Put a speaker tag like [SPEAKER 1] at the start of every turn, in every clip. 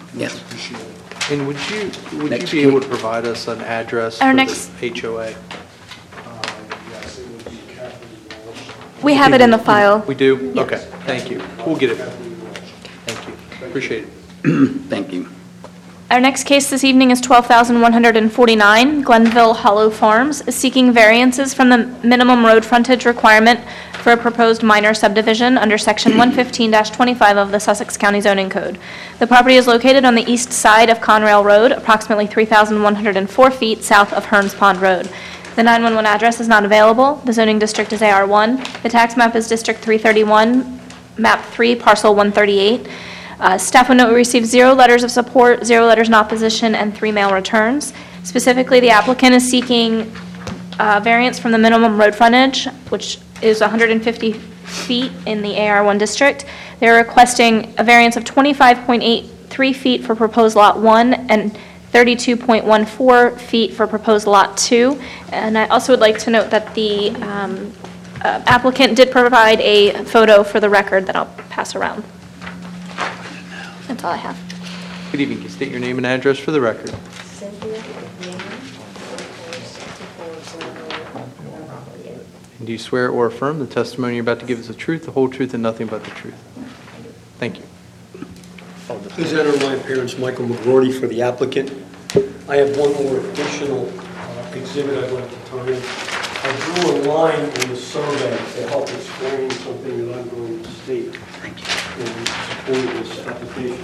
[SPEAKER 1] Yes.
[SPEAKER 2] And would you
[SPEAKER 1] Next
[SPEAKER 2] be able
[SPEAKER 1] week.
[SPEAKER 2] to provide us an address
[SPEAKER 3] Our
[SPEAKER 2] for
[SPEAKER 3] next-
[SPEAKER 2] the HOA?
[SPEAKER 4] Yes, it would be Kathleen Walsh.
[SPEAKER 3] We have it in the file.
[SPEAKER 2] We do?
[SPEAKER 3] Yes.
[SPEAKER 2] Okay, thank you. We'll get it.
[SPEAKER 4] Kathleen Walsh.
[SPEAKER 2] Thank you. Appreciate it.
[SPEAKER 1] Thank you.
[SPEAKER 3] Our next case this evening is 12,149 Glenville Hollow Farms, is seeking variances from the minimum road frontage requirement for a proposed minor subdivision under Section 115-25 of the Sussex County Zoning Code. The property is located on the east side of Conrail Road, approximately 3,104 feet south of Hearns Pond Road. The 911 address is not available. The zoning district is AR1. The tax map is District 331, Map 3, Parcel 138. Staff would note we received 0 letters of support, 0 letters in opposition, and 3 mail returns. Specifically, the applicant is seeking variance from the minimum road frontage, which is 150 feet in the AR1 district. They're requesting a variance of 25.83 feet for proposed Lot 1 and 32.14 feet for proposed Lot 2. And I also would like to note that the applicant did provide a photo for the record that I'll pass around. That's all I have.
[SPEAKER 2] Good evening. Can you state your name and address for the record?
[SPEAKER 5] Cynthia Newman, 4464
[SPEAKER 2] And do you swear or affirm the testimony you're about to give is the truth, the whole truth, and nothing but the truth? Thank you.
[SPEAKER 6] Please enter my appearance, Michael McGrory, for the applicant. I have one more additional exhibit I'd like to turn in. I drew a line in the survey to help explain something that I'm going to state in support of this application.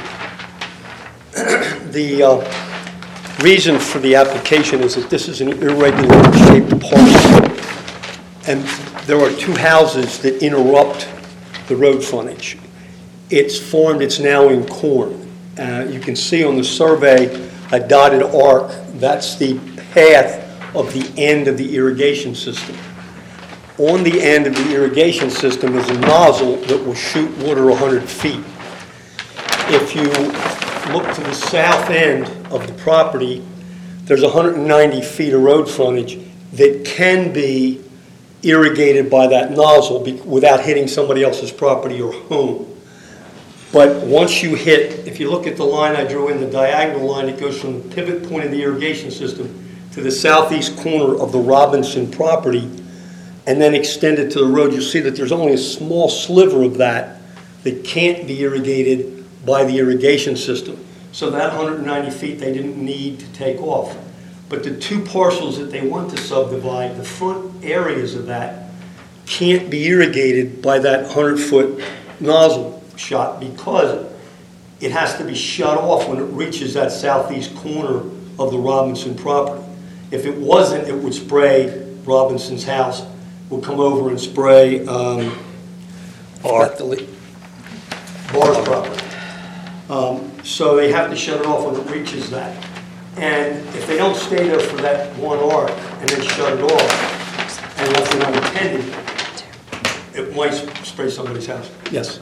[SPEAKER 6] The reason for the application is that this is an irregular shaped parcel, and there are 2 houses that interrupt the road frontage. It's now in corn. You can see on the survey a dotted arc. That's the path of the end of the irrigation system. On the end of the irrigation system is a nozzle that will shoot water 100 feet. If you look to the south end of the property, there's 190 feet of road frontage that can be irrigated by that nozzle without hitting somebody else's property or home. But once you hit, if you look at the line I drew in, the diagonal line, it goes from the pivot point of the irrigation system to the southeast corner of the Robinson property and then extended to the road. You'll see that there's only a small sliver of that that can't be irrigated by the irrigation system. So that 190 feet they didn't need to take off. But the 2 parcels that they want to subdivide, the front areas of that can't be irrigated by that 100-foot nozzle shot because it has to be shut off when it reaches that southeast corner of the Robinson property. If it wasn't, it would spray Robinson's house, would come over and spray Bar's property. So they have to shut it off when it reaches that. And if they don't stay there for that one arc and then shut it off and left it unattended, it might spray somebody's house. Yes.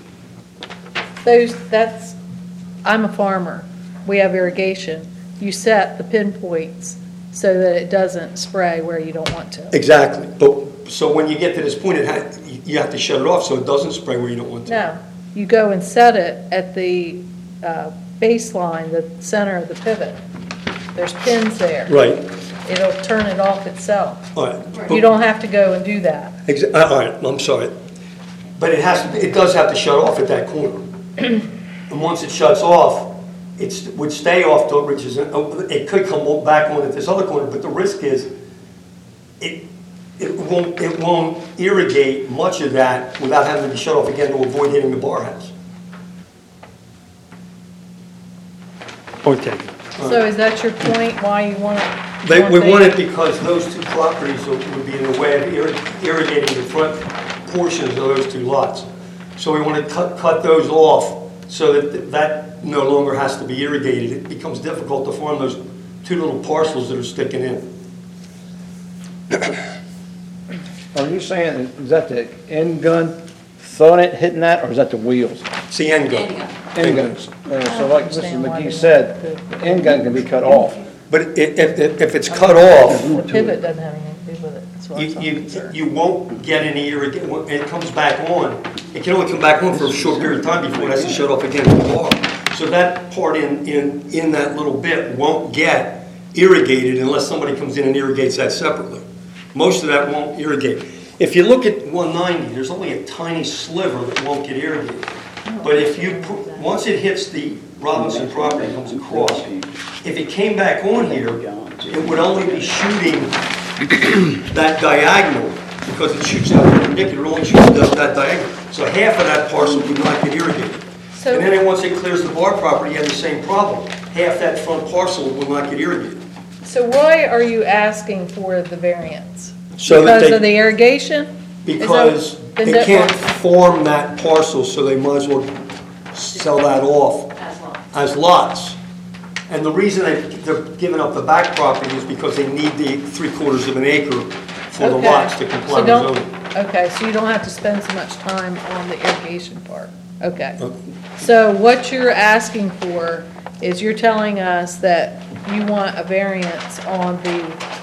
[SPEAKER 7] I'm a farmer. We have irrigation. You set the pinpoints so that it doesn't spray where you don't want to.
[SPEAKER 6] Exactly. But so when you get to this point, you have to shut it off so it doesn't spray where you don't want to.
[SPEAKER 7] No, you go and set it at the baseline, the center of the pivot. There's pins there.
[SPEAKER 6] Right.
[SPEAKER 7] It'll turn it off itself.
[SPEAKER 6] All right.
[SPEAKER 7] You don't have to go and do that.
[SPEAKER 6] All right. I'm sorry. But it does have to shut off at that corner. And once it shuts off, it would stay off till it reaches. It could come back on at this other corner, but the risk is it won't irrigate much of that without having to be shut off again to avoid hitting the bar house. Okay.
[SPEAKER 7] So is that your point, why you want it?
[SPEAKER 6] We want it because those 2 properties would be in the way of irrigating the front portions of those 2 lots. So we want to cut those off so that no longer has to be irrigated. It becomes difficult to farm those 2 little parcels that are sticking in.
[SPEAKER 8] Are you saying, is that the end gun throwing it, hitting that, or is that the wheels?
[SPEAKER 6] It's the end gun.
[SPEAKER 8] End guns. So like Mr. McGee said, the end gun can be cut off.
[SPEAKER 6] But if it's cut off,
[SPEAKER 7] The pivot doesn't have anything to do with it. That's what I'm concerned.
[SPEAKER 6] you won't get any irrigation. When it comes back on, it can only come back on for a short period of time before it has to shut off again for the bar. So that part in that little bit won't get irrigated unless somebody comes in and irrigates that separately. Most of that won't irrigate. If you look at 190, there's only a tiny sliver that won't get irrigated. But if you once it hits the Robinson property, comes across, if it came back on here, it would only be shooting that diagonal, because it shoots out perpendicular, it only shoots that diagonal. So half of that parcel would not get irrigated.
[SPEAKER 7] So-
[SPEAKER 6] And then once it clears the bar property, you have the same problem. Half that front parcel will not get irrigated.
[SPEAKER 7] So why are you asking for the variance?
[SPEAKER 6] So that
[SPEAKER 7] Because
[SPEAKER 6] they-
[SPEAKER 7] of the irrigation? Is that-
[SPEAKER 6] Because
[SPEAKER 7] is
[SPEAKER 6] they
[SPEAKER 7] that-
[SPEAKER 6] can't form that parcel, so they might as well sell that off as lots. And the reason they're giving up the back property is because they need the 3/4 of an acre for the
[SPEAKER 7] Okay.
[SPEAKER 6] lots to comply
[SPEAKER 7] So
[SPEAKER 6] with
[SPEAKER 7] don't-
[SPEAKER 6] zoning.
[SPEAKER 7] Okay, so you don't have to spend so much time on the irrigation part. Okay.
[SPEAKER 6] Okay.
[SPEAKER 7] So what you're asking for is you're telling us that you want a variance on the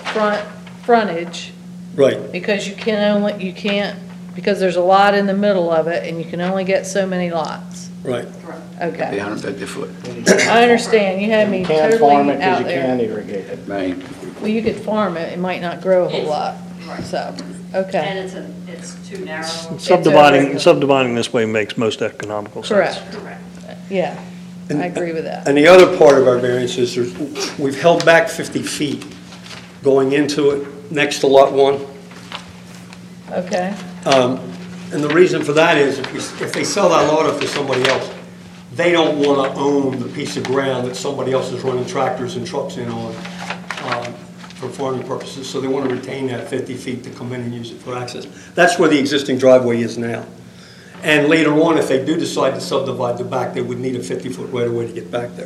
[SPEAKER 7] frontage
[SPEAKER 6] Right,
[SPEAKER 7] because you can't, because there's a lot in the middle of it and you can only get so many lots.
[SPEAKER 6] right.
[SPEAKER 7] Okay.
[SPEAKER 1] 150 foot.
[SPEAKER 7] I understand. You had me
[SPEAKER 8] You can't farm
[SPEAKER 7] totally
[SPEAKER 8] it because
[SPEAKER 7] out
[SPEAKER 8] you can't
[SPEAKER 7] there.
[SPEAKER 8] irrigate it.
[SPEAKER 1] Main.
[SPEAKER 7] Well, you could farm it. It might not grow a whole
[SPEAKER 5] It's-
[SPEAKER 7] lot.
[SPEAKER 5] right.
[SPEAKER 7] So,
[SPEAKER 5] And
[SPEAKER 7] okay.
[SPEAKER 5] it's too narrow.
[SPEAKER 9] Subdividing this way makes most economical sense.
[SPEAKER 7] Correct.
[SPEAKER 5] Correct.
[SPEAKER 7] Yeah. I agree with that.
[SPEAKER 6] And the other part of our variance is we've held back 50 feet going into it, next to Lot 1.
[SPEAKER 7] Okay.
[SPEAKER 6] And the reason for that is if they sell that lot off to somebody else, they don't want to own the piece of ground that somebody else is running tractors and trucks in on for farming purposes. So they want to retain that 50 feet to come in and use it for access. That's where the existing driveway is now. And later on, if they do decide to subdivide the back, they would need a 50-foot right-of-way to get back there.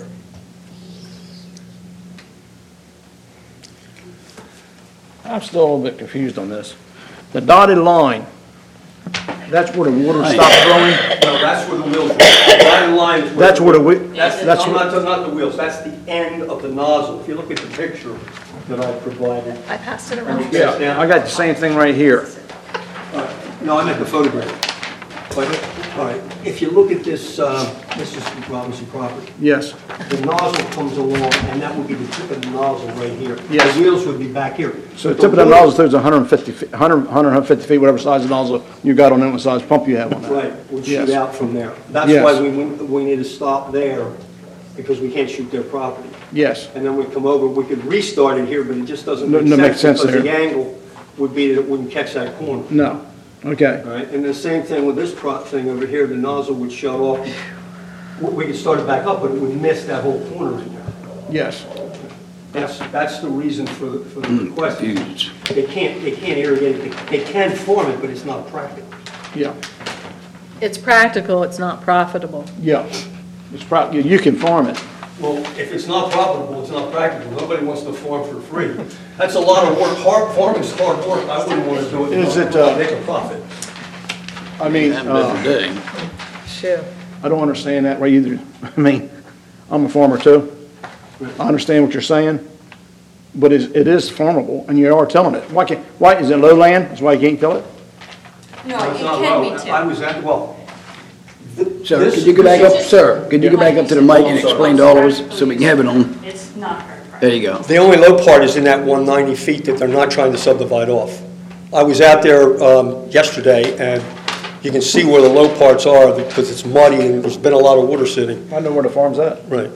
[SPEAKER 8] I'm still a little bit confused on this. The dotted line, that's where the water stops flowing?
[SPEAKER 6] No, that's where the wheels are. Dotted line is
[SPEAKER 8] That's where the,
[SPEAKER 6] That's,
[SPEAKER 8] that's
[SPEAKER 6] I'm
[SPEAKER 8] what,
[SPEAKER 6] not the wheels, that's the end of the nozzle. If you look at the picture that I provided.
[SPEAKER 3] I passed it around.
[SPEAKER 8] yeah, I got the same thing right here.
[SPEAKER 6] No, I meant the photograph. But, all right, if you look at this, this is Robinson property.
[SPEAKER 8] Yes,
[SPEAKER 6] The nozzle comes along, and that would be the tip of the nozzle right here.
[SPEAKER 8] Yes.
[SPEAKER 6] The wheels would be back here.
[SPEAKER 8] so the tip of the nozzle through is 150 feet, 150 feet, whatever size the nozzle you got on it, what size pump you have on that.
[SPEAKER 6] Right, would shoot
[SPEAKER 8] Yes.
[SPEAKER 6] out from there. That's
[SPEAKER 8] Yes.
[SPEAKER 6] why we need to stop there, because we can't shoot their property.
[SPEAKER 8] Yes,
[SPEAKER 6] And then we come over, we could restart it here, but it just doesn't
[SPEAKER 8] No,
[SPEAKER 6] make
[SPEAKER 8] no,
[SPEAKER 6] sense.
[SPEAKER 8] makes sense
[SPEAKER 6] Because the
[SPEAKER 8] there.
[SPEAKER 6] angle would be that it wouldn't catch that corner.
[SPEAKER 8] no, okay,
[SPEAKER 6] All right, and the same thing with this thing over here, the nozzle would shut off. We could start it back up, but it would miss that whole corner in there.
[SPEAKER 8] yes,
[SPEAKER 6] That's the reason for the request.
[SPEAKER 1] Huge.
[SPEAKER 6] They can't irrigate it, they can farm it, but it's not practical.
[SPEAKER 8] yeah,
[SPEAKER 7] It's practical, it's not profitable.
[SPEAKER 8] yeah. It's probably, you can farm it.
[SPEAKER 6] Well, if it's not profitable, it's not practical. Nobody wants to farm for free. That's a lot of work. Farming's hard work. I wouldn't want to do it.
[SPEAKER 8] Is it,
[SPEAKER 6] Make a profit.
[SPEAKER 8] I mean,
[SPEAKER 1] Haven't been today.
[SPEAKER 7] Sure.
[SPEAKER 8] I don't understand that way either. I mean, I'm a farmer too. I understand what you're saying, but it is farmable, and you are tilling it. Why, is it low land? That's why you can't till it?
[SPEAKER 5] No,
[SPEAKER 6] It's
[SPEAKER 5] it
[SPEAKER 6] not
[SPEAKER 5] can
[SPEAKER 6] low.
[SPEAKER 5] be
[SPEAKER 6] I
[SPEAKER 5] too.
[SPEAKER 6] was at, well.
[SPEAKER 1] Sir, could you go back up, sir, could you go back up to the mic and explain to all of us so we can have it on?
[SPEAKER 5] It's not very practical.
[SPEAKER 1] There you go.
[SPEAKER 6] The only low part is in that 190 feet that they're not trying to subdivide off. I was out there yesterday, and you can see where the low parts are because it's muddy and there's been a lot of water sitting.
[SPEAKER 8] I know where the farm's at.
[SPEAKER 6] Right.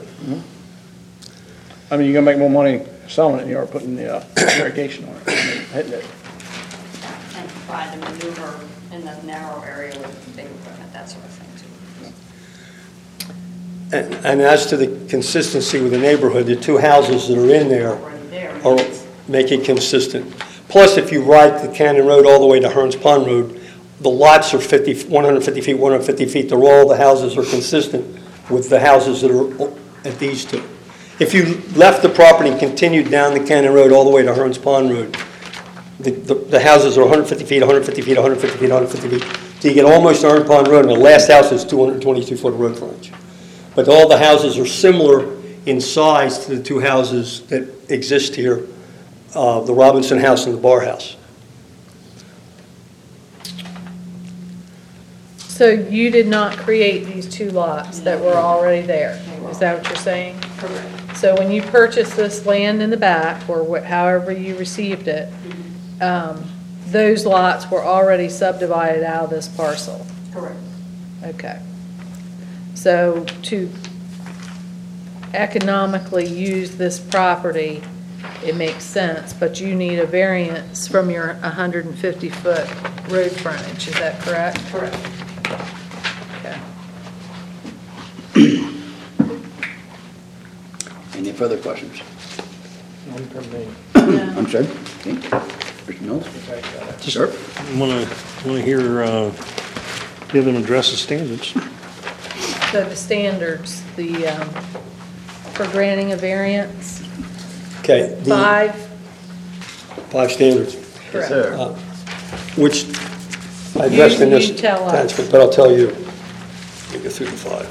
[SPEAKER 8] I mean, you're gonna make more money selling it than you are putting the irrigation on it, hitting it.
[SPEAKER 5] And provide the maneuver in the narrow area with big equipment, that sort of thing too.
[SPEAKER 6] And as to the consistency with the neighborhood, the two houses that are in there
[SPEAKER 5] Already there.
[SPEAKER 6] are, make it consistent. Plus, if you ride the Cannon Road all the way to Hearns Pond Road, the lots are 150 feet, 150 feet. They're all, the houses are consistent with the houses that are at these two. If you left the property and continued down the Cannon Road all the way to Hearns Pond Road, the houses are 150 feet, 150 feet, 150 feet, 150 feet. So you get almost to Hearns Pond Road, and the last house is 222-foot road frontage. But all the houses are similar in size to the two houses that exist here, the Robinson House and the Bar House.
[SPEAKER 7] So you did not create these 2 lots that were already there? Is that what you're saying?
[SPEAKER 5] Correct.
[SPEAKER 7] So when you purchased this land in the back, or however you received it, those lots were already subdivided out of this parcel?
[SPEAKER 5] Correct.
[SPEAKER 7] Okay. So to economically use this property, it makes sense, but you need a variance from your 150-foot road frontage, is that correct?
[SPEAKER 5] Correct.
[SPEAKER 7] Okay.
[SPEAKER 1] Any further questions?
[SPEAKER 7] Yeah.
[SPEAKER 1] I'm sorry? Okay. Mr. Mills? Sir?
[SPEAKER 9] Want to hear, give an address of standards.
[SPEAKER 7] So the standards, for granting a variance,
[SPEAKER 6] Okay. the 5 standards,
[SPEAKER 7] correct?
[SPEAKER 1] Sir.
[SPEAKER 6] which I addressed in this
[SPEAKER 7] You tell us.
[SPEAKER 6] attachment, but I'll tell you. Let me go through the 5.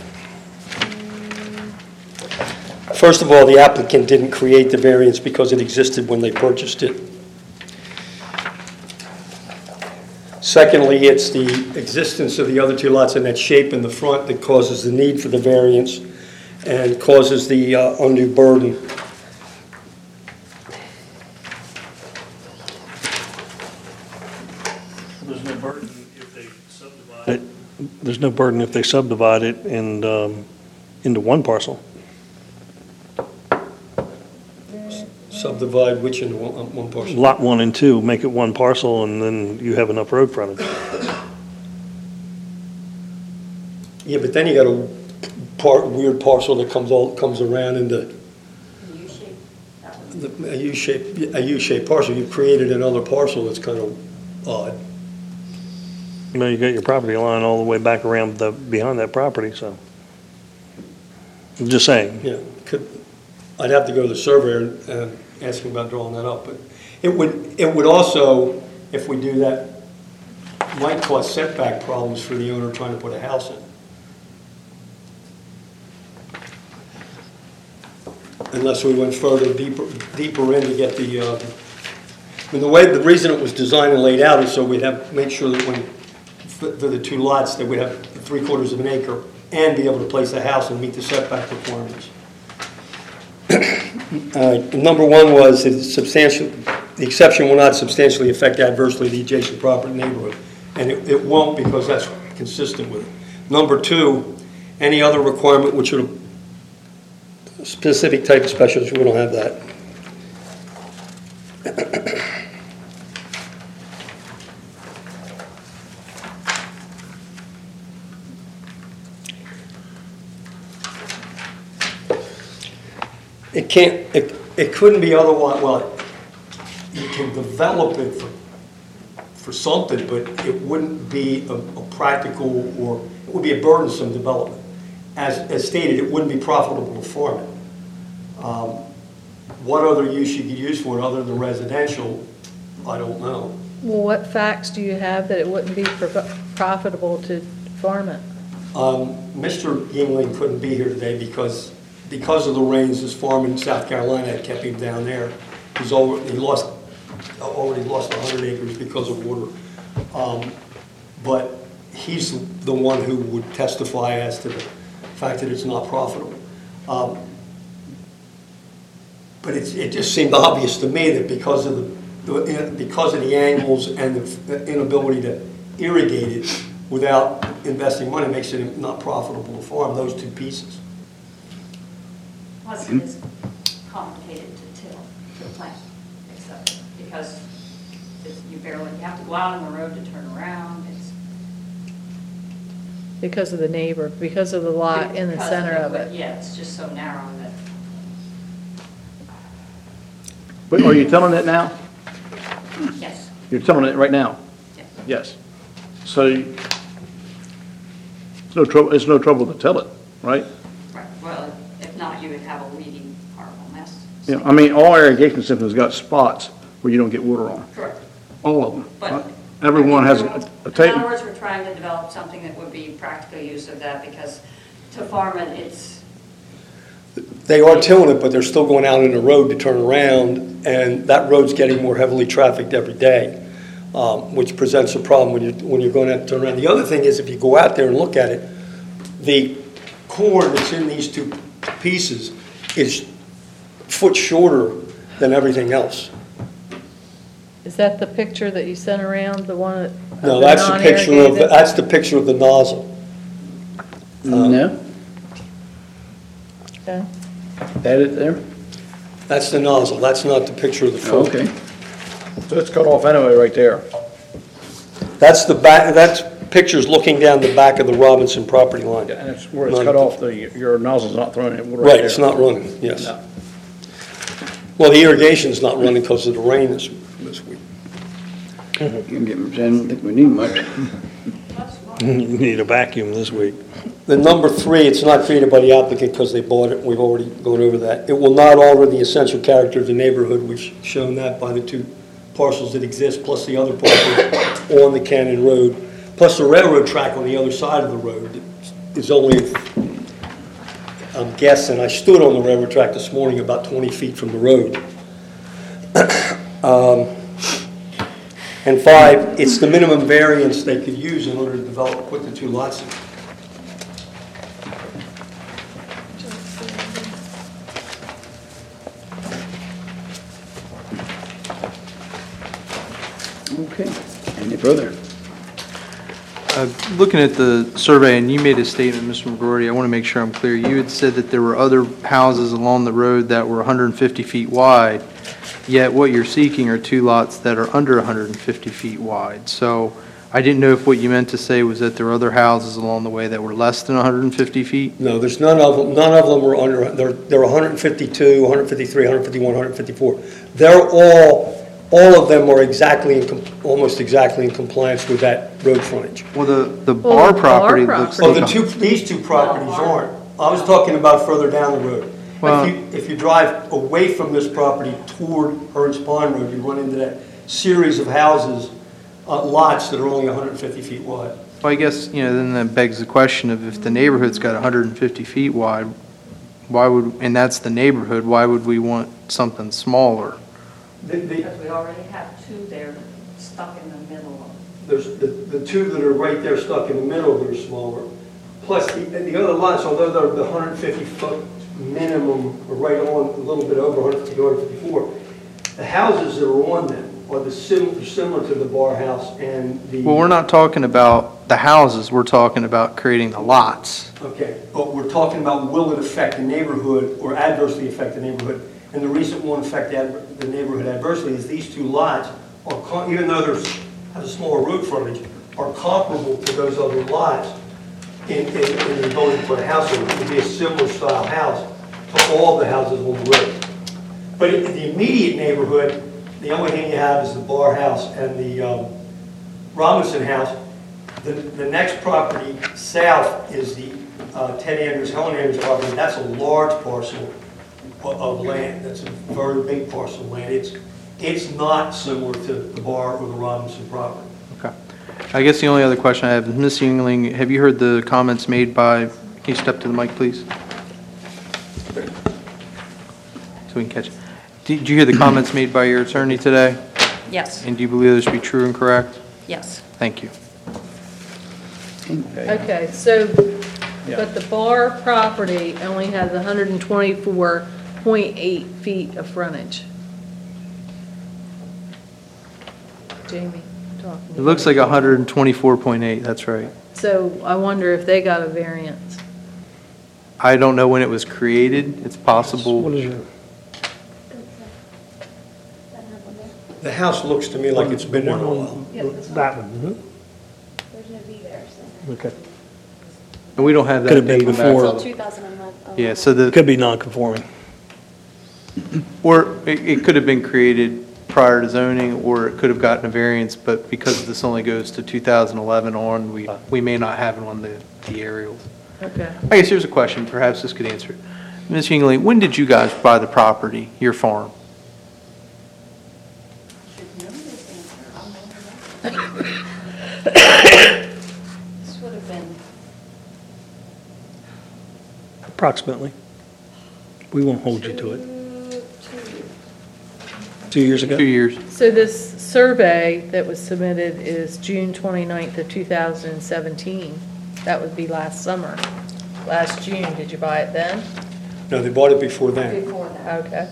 [SPEAKER 6] First of all, the applicant didn't create the variance because it existed when they purchased it. Secondly, it's the existence of the other 2 lots in that shape in the front that causes the need for the variance and causes the undue burden.
[SPEAKER 9] There's no burden if they subdivide it. There's no burden if they subdivide it into one parcel.
[SPEAKER 6] Subdivide which into one parcel?
[SPEAKER 9] Lot 1 and 2, make it one parcel, and then you have enough road frontage.
[SPEAKER 6] Yeah, but then you got a weird parcel that comes around into
[SPEAKER 5] U-shape, that one.
[SPEAKER 6] a U-shaped parcel. You've created another parcel that's kind of odd.
[SPEAKER 9] You know, you got your property line all the way back around behind that property, so. I'm just saying.
[SPEAKER 6] Yeah, I'd have to go to the surveyor and ask him about drawing that up, but it would also, if we do that, might cause setback problems for the owner trying to put a house in. Unless we went further, deeper in to get the, I mean, the reason it was designed and laid out is so we'd have, make sure that when, for the 2 lots, that we'd have 3/4 of an acre and be able to place a house and meet the setback requirements. Number 1 was the exception will not substantially affect adversely the adjacent property neighborhood, and it won't because that's consistent with it. Number 2, any other requirement which would specific type of specials, we don't have that. It couldn't be otherwise, well, you can develop it for something, but it wouldn't be a practical, or it would be a burdensome development. As stated, it wouldn't be profitable to farm it. What other use you could use for it other than residential, I don't know.
[SPEAKER 7] Well, what facts do you have that it wouldn't be profitable to farm it?
[SPEAKER 6] Mr. Yingling couldn't be here today because of the rains. His farm in South Carolina had kept him down there. He already lost 100 acres because of water. But he's the one who would testify as to the fact that it's not profitable. But it just seemed obvious to me that because of the angles and the inability to irrigate it without investing money makes it not profitable to farm those 2 pieces.
[SPEAKER 5] Plus, it is complicated to till, to plant, except because you have to go out on the road to turn around. It's
[SPEAKER 7] Because of the neighbor, because of the lot in the
[SPEAKER 5] because
[SPEAKER 7] center of it?
[SPEAKER 5] Yeah, it's just so narrow that,
[SPEAKER 8] But are you telling it now?
[SPEAKER 5] yes,
[SPEAKER 8] You're telling it right now?
[SPEAKER 5] yes.
[SPEAKER 8] Yes. So it's no trouble to tell it, right?
[SPEAKER 5] Right, well, if not, you would have a weedy, horrible mess.
[SPEAKER 8] Yeah, I mean, all irrigation systems got spots where you don't get water on,
[SPEAKER 5] Correct.
[SPEAKER 8] all of them.
[SPEAKER 5] But
[SPEAKER 8] Everyone has a
[SPEAKER 5] In other
[SPEAKER 8] tape.
[SPEAKER 5] words, we're trying to develop something that would be practical use of that, because to farm it, it's,
[SPEAKER 6] They are tilling it, but they're still going out in the road to turn around, and that road's getting more heavily trafficked every day. which presents a problem when you're going to turn around. The other thing is, if you go out there and look at it, the corn that's in these two pieces is a foot shorter than everything else.
[SPEAKER 7] Is that the picture that you sent around, the one of
[SPEAKER 6] No,
[SPEAKER 7] the
[SPEAKER 6] that's the picture of,
[SPEAKER 7] non-irrigated?
[SPEAKER 6] that's the picture of the nozzle.
[SPEAKER 1] No?
[SPEAKER 7] Okay.
[SPEAKER 1] That it there?
[SPEAKER 6] That's the nozzle, that's not the picture of the front.
[SPEAKER 1] Okay.
[SPEAKER 8] So it's cut off anyway, right there.
[SPEAKER 6] That's the back, that's pictures looking down the back of the Robinson property line.
[SPEAKER 8] And it's where it's cut off, your nozzle's not throwing it right
[SPEAKER 6] Right,
[SPEAKER 8] there.
[SPEAKER 6] it's not running, yes.
[SPEAKER 8] No.
[SPEAKER 6] Well, the irrigation's not running because of the rain this week.
[SPEAKER 1] You can get, I don't think we need much.
[SPEAKER 9] You need a vacuum this week.
[SPEAKER 6] The number 3, it's not created by the applicant because they bought it, we've already gone over that. It will not alter the essential character of the neighborhood, which shown that by the 2 parcels that exist, plus the other parcel on the Cannon Road, plus the railroad track on the other side of the road is only, I'm guessing, I stood on the railroad track this morning about 20 feet from the road. And 5, it's the minimum variance they could use in order to develop, put the 2 lots in.
[SPEAKER 1] Okay. Any further?
[SPEAKER 2] Looking at the survey, and you made a statement, Mr. McGrory, I want to make sure I'm clear. You had said that there were other houses along the road that were 150 feet wide, yet what you're seeking are 2 lots that are under 150 feet wide. So I didn't know if what you meant to say was that there were other houses along the way that were less than 150 feet?
[SPEAKER 6] No, there's none of them were under, they're 152, 153, 151, 154. They're all of them are almost exactly in compliance with that road frontage.
[SPEAKER 2] Well, the
[SPEAKER 7] Well,
[SPEAKER 2] bar
[SPEAKER 7] the bar
[SPEAKER 2] property looks
[SPEAKER 6] Oh,
[SPEAKER 2] like,
[SPEAKER 6] these 2 properties aren't. I was talking about further down the road.
[SPEAKER 2] Well-
[SPEAKER 6] If you drive away from this property toward Hearns Pond Road, you run into that series of houses, lots that are only 150 feet wide.
[SPEAKER 2] well, I guess, then that begs the question of if the neighborhood's got 150 feet wide, why would, and that's the neighborhood, why would we want something smaller?
[SPEAKER 5] Because we already have 2 there stuck in the middle.
[SPEAKER 6] There's the 2 that are right there stuck in the middle that are smaller. Plus, the other lots, although they're the 150-foot minimum, are right on, a little bit over 150, 154, the houses that are on them are similar to the bar house and the...
[SPEAKER 2] Well, we're not talking about the houses, we're talking about creating the lots.
[SPEAKER 6] Okay, but we're talking about will it affect the neighborhood or adversely affect the neighborhood? And the reason it won't affect the neighborhood adversely is these 2 lots are, even though have a smaller road frontage, are comparable to those other lots in the ability to put a house in. It would be a similar style house to all the houses on the road. But in the immediate neighborhood, the only thing you have is the bar house and the Robinson house. The next property south is the Ted Andrews, Helen Andrews property. That's a large parcel of land. That's a very big parcel of land. It's not similar to the bar or the Robinson property.
[SPEAKER 2] Okay. I guess the only other question I have is, Ms. Yingling, have you heard the comments made by, can you step to the mic, please? So we can catch it. Did you hear the comments made by your attorney today?
[SPEAKER 5] Yes,
[SPEAKER 2] And do you believe those to be true and correct?
[SPEAKER 5] yes.
[SPEAKER 2] Thank you.
[SPEAKER 7] Okay, so, but the bar property only has 124.8 feet of frontage. Jamie, talk.
[SPEAKER 2] It looks like 124.8, that's right.
[SPEAKER 7] So I wonder if they got a variance.
[SPEAKER 2] I don't know when it was created, it's possible.
[SPEAKER 9] What is your?
[SPEAKER 6] The house looks to me like it's been there a while.
[SPEAKER 9] That one,
[SPEAKER 10] There's no V there, so.
[SPEAKER 9] okay.
[SPEAKER 2] And we don't have that.
[SPEAKER 9] Could have been
[SPEAKER 2] date.
[SPEAKER 9] before.
[SPEAKER 10] 2011.
[SPEAKER 2] Yeah, so the,
[SPEAKER 9] Could be non-conforming.
[SPEAKER 2] or it could have been created prior to zoning, or it could have gotten a variance, but because this only goes to 2011 on, we may not have it on the aerials.
[SPEAKER 7] Okay.
[SPEAKER 2] I guess here's a question, perhaps this could answer it. Ms. Yingling, when did you guys buy the property, your farm?
[SPEAKER 5] Should know this answer. I'll know that. This would have been,
[SPEAKER 9] Approximately. We won't hold you to it. 2 years ago?
[SPEAKER 2] 2 years.
[SPEAKER 7] So this survey that was submitted is June 29th of 2017. That would be last summer. Last June, did you buy it then?
[SPEAKER 6] No, they bought it before then.
[SPEAKER 5] Before that.
[SPEAKER 7] Okay.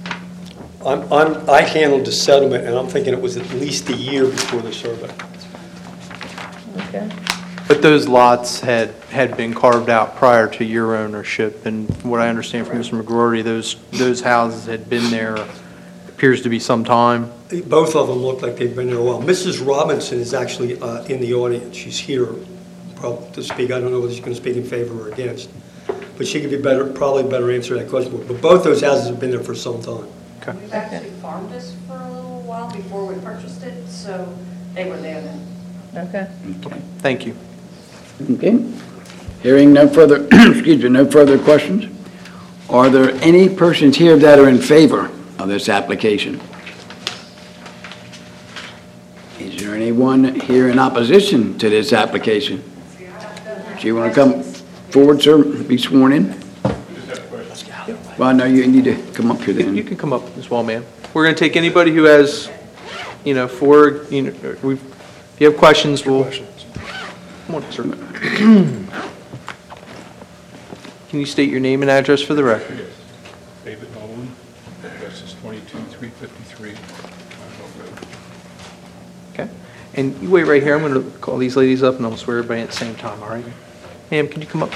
[SPEAKER 6] I handled the settlement, and I'm thinking it was at least a year before the survey.
[SPEAKER 7] Okay.
[SPEAKER 2] But those lots had been carved out prior to your ownership, and from what I understand from Mr. McGrory, those houses had been there, appears to be some time.
[SPEAKER 6] Both of them look like they've been there a while. Mrs. Robinson is actually in the audience. She's here probably to speak. I don't know whether she's going to speak in favor or against. But she could be probably better answer that question. But both those houses have been there for some time.
[SPEAKER 2] Okay.
[SPEAKER 5] We've actually farmed this for a little while before we purchased it, so they were there then.
[SPEAKER 7] Okay.
[SPEAKER 2] Thank you.
[SPEAKER 1] Okay. Hearing no further, excuse me, no further questions? Are there any persons here that are in favor of this application? Is there anyone here in opposition to this application? Do you want to come forward, sir, be sworn in? Well, no, you need to come up here
[SPEAKER 2] You
[SPEAKER 1] then.
[SPEAKER 2] can come up as well, ma'am. We're going to take anybody who has, if you have questions, we'll. Come on, sir. Can you state your name and address for the record?
[SPEAKER 4] Yes. David Nolan, address is 22353 Road.
[SPEAKER 2] Okay. And you wait right here. I'm going to call these ladies up, and I'll swear everybody at the same time, all right? Ma'am, can you come up?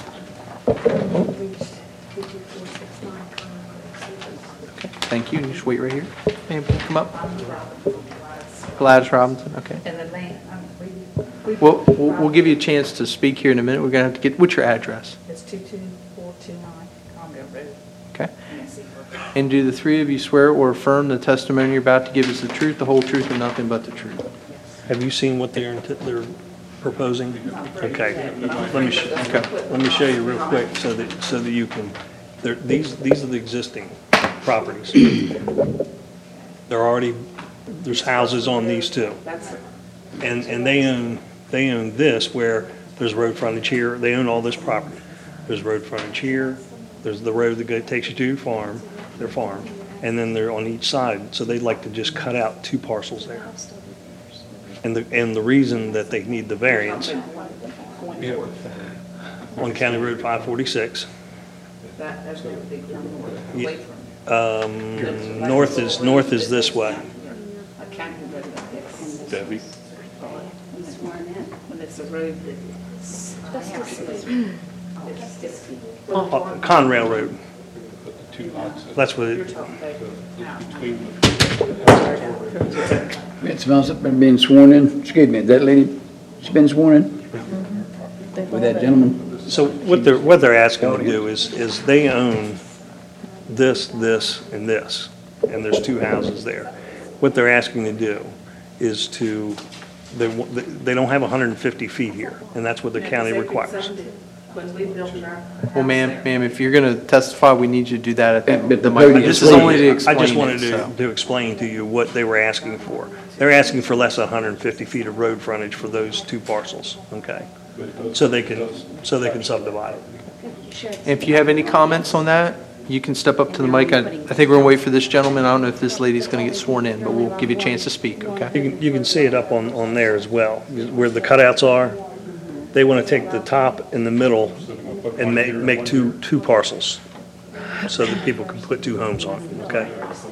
[SPEAKER 2] Okay, thank you. And you just wait right here. Ma'am, can you come up? Gladys Robinson, okay.
[SPEAKER 5] And the land,
[SPEAKER 2] We'll give you a chance to speak here in a minute. We're going to have to get, what's your address?
[SPEAKER 5] It's 22429 Congo Road.
[SPEAKER 2] Okay. And do the three of you swear or affirm the testimony you're about to give is the truth, the whole truth, and nothing but the truth?
[SPEAKER 9] Have you seen what they're proposing? Okay. Let me show you real quick so that you can, these are the existing properties. There's houses on these too. And they own this where there's road frontage here. They own all this property. There's road frontage here. There's the road that takes you to their farm. And then they're on each side. So they'd like to just cut out 2 parcels there. And the reason that they need the variance on County Road 546. North is this way.
[SPEAKER 4] Debbie?
[SPEAKER 9] Conrail Road.
[SPEAKER 4] The 2 lots.
[SPEAKER 9] That's what it,
[SPEAKER 4] Between
[SPEAKER 1] It smells like been being sworn in. Excuse me, that lady, she's been sworn in? With that gentleman?
[SPEAKER 9] so what they're asking to do is they own this, and this, and there's 2 houses there. What they're asking to do is they don't have 150 feet here, and that's what the county requires.
[SPEAKER 2] Well, ma'am, if you're going to testify, we need you to do that at
[SPEAKER 1] But
[SPEAKER 2] the
[SPEAKER 1] the
[SPEAKER 2] mic.
[SPEAKER 1] podium
[SPEAKER 2] This
[SPEAKER 1] is
[SPEAKER 2] is only to
[SPEAKER 9] I
[SPEAKER 2] explain
[SPEAKER 9] just wanted
[SPEAKER 2] it, so.
[SPEAKER 9] to explain to you what they were asking for. They're asking for less than 150 feet of road frontage for those 2 parcels, okay? So they can subdivide it.
[SPEAKER 2] If you have any comments on that, you can step up to the mic. I think we're going to wait for this gentleman. I don't know if this lady's going to get sworn in, but we'll give you a chance to speak, okay?
[SPEAKER 9] You can see it up on there as well, where the cutouts are. They want to take the top and the middle and make two parcels so that people can put 2 homes on, okay?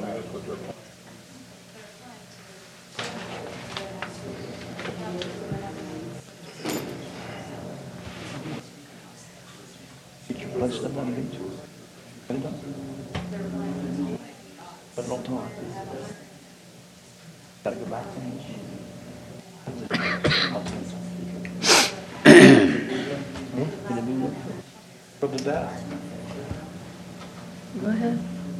[SPEAKER 7] Go ahead.